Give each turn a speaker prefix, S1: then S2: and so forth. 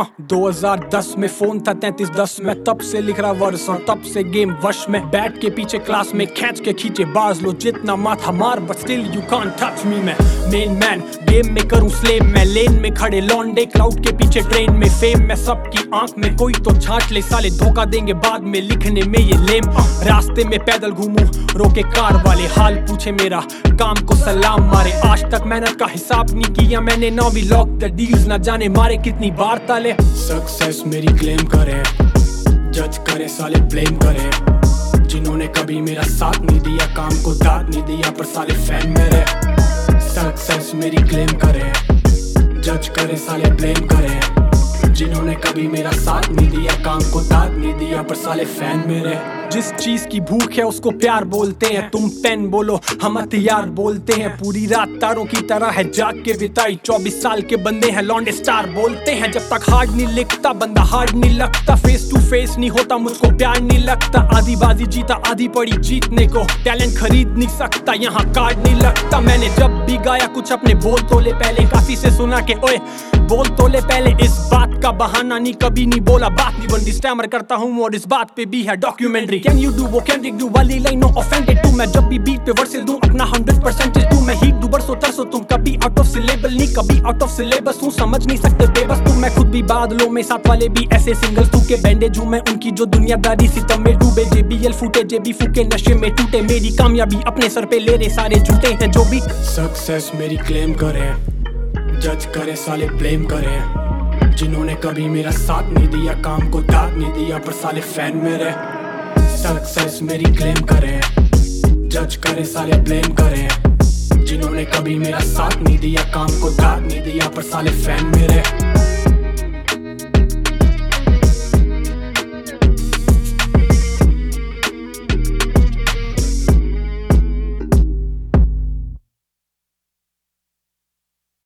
S1: 2010 में फोन था 3310 में, तब से लिख रहा वर्स और तब से गेम वश में। बैठ के पीछे क्लास में खींच के खींचे बाज लो जितना माथा मार, but still you can't touch me. मैं मेन मैन गेम में करूं स्लेम, मैं लेन में खड़े लॉन्डे क्लाउड के पीछे ट्रेन में फेम। मैं सबकी आंख में कोई तो झांक ले, साले धोखा देंगे बाद में लिखने में ये लेम। रास्ते में पैदल घूमूं रोके कार वाले, हाल पूछे मेरा काम को सलाम मारे। आज तक मेहनत का हिसाब नहीं किया मैंने, ना भी लॉक द डील्स, ना जाने मारे कितनी बार ताले। सक्सेस मेरी क्लेम करे, जज करे साले ब्लेम करे, जिन्होंने कभी मेरा साथ नहीं दिया, काम को दाद नहीं दिया, पर साले फैन मेरे। सक्सेस मेरी क्लेम करे, जज करे साले ब्लेम करे, जिन्होंने कभी मेरा साथ नहीं दिया, काम को दाद नहीं दिया, पर साले फैन मेरे। जिस चीज की भूख है उसको प्यार बोलते हैं, तुम पेन बोलो हम हथियार बोलते हैं। पूरी रात तारों की तरह है जाग के बिताई, 24 साल के बंदे हैं लॉन्डे स्टार बोलते हैं। जब तक हार्ड नहीं लिखता बंदा हार्ड नहीं लगता, फेस टू फेस नहीं होता मुझको प्यार नहीं लगता। आधी बाजी जीता आधी पड़ी जीतने को, टैलेंट खरीद नहीं सकता यहाँ कार्ड नहीं लगता। मैंने जब भी गाया कुछ अपने बोल तोले पहले, काफी से सुना के ओए बोल तोले पहले। इस बात का बहाना नहीं कभी नहीं बोला, बात नहीं बनती, स्टैमर करता हूँ और इस बात पे भी है डॉक्यूमेंट्री। कैन यू डू वो कैन डू वाली लाइनों ऑफेंडेड टू। मैं जब भी बीट पे वर्सेस दूं अपना 100% दूं। मैं हीट दूं बरसों तरसों, तुम कभी आउट ऑफ सिलेबल नहीं, कभी आउट ऑफ सिलेबस हूँ, समझ नहीं सकते बेबस तुम। मैं खुद भी बादलों में, साथ वाले भी ऐसे सिंगल तू के बैंडेज हूँ मैं उनकी जो दुनियादारी सितम में डूबे। JBL फूटे जेबी फूके नशे में टूटे, मेरी कामयाबी अपने सर पे ले रहे सारे झूठे हैं जो भी। सक्सेस मेरी क्लेम करे, जज करे साले ब्लेम करे, जिन्होंने कभी मेरा साथ नहीं दिया, काम को दाद नहीं दिया, पर साले फैन मेरे। सक्सेस मेरी क्लेम करे, जज करे साले ब्लेम करे, जिन्होंने कभी मेरा साथ नहीं दिया, काम को दाद नहीं दिया, पर साले फैन मेरे।